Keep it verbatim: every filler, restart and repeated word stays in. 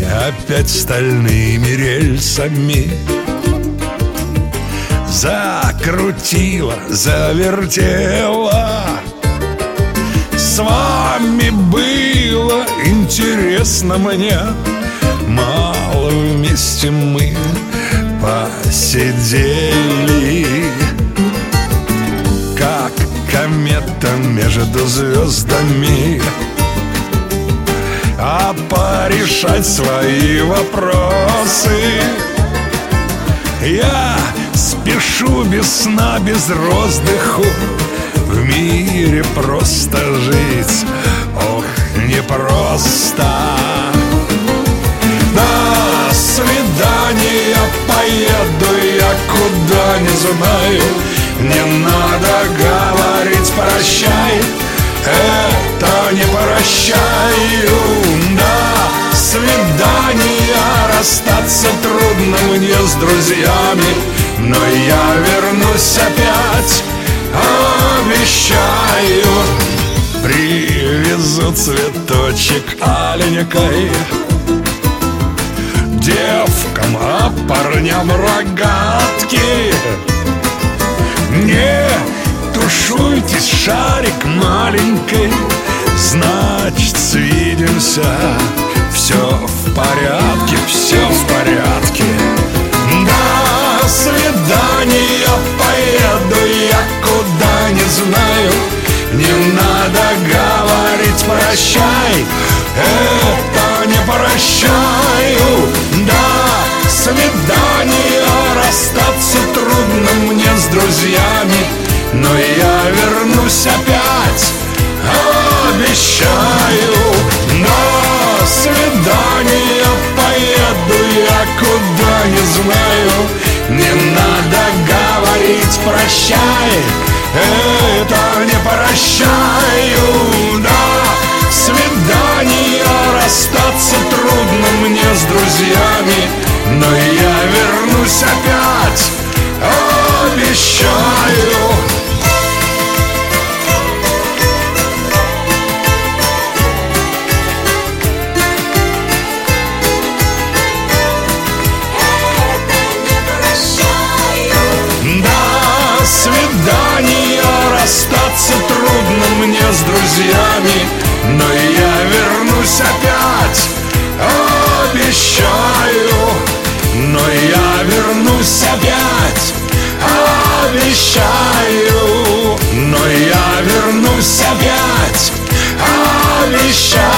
опять стальными рельсами. Закрутила, завертела. С вами было интересно мне. Мало вместе мы посидели, как комета между звездами. А порешать свои вопросы я спешу без сна, без роздыху. В мире просто жить, ох, непросто. До свидания, поеду я куда не знаю. Не надо говорить прощай, это не прощаю. До свидания, расстаться трудно мне с друзьями, но я вернусь опять, обещаю. Привезу цветочек аленькой девкам, а парням рогатки. Не тушуйтесь, шарик маленький, значит, свидимся. Все в порядке, все в порядке. До свидания, поеду я куда не знаю. Не надо говорить прощай, это не прощаю. До свидания, расстаться трудно мне с друзьями, но я вернусь опять, обещаю. До свидания, поеду я куда не знаю. Не надо говорить прощай, это не прощаю. До свидания, расстаться трудно мне с друзьями, но я вернусь опять, обещаю. До свидания, расстаться трудно мне с друзьями, но я вернусь опять, обещаю. Но я вернусь опять, обещаю. Но я вернусь опять, обещаю.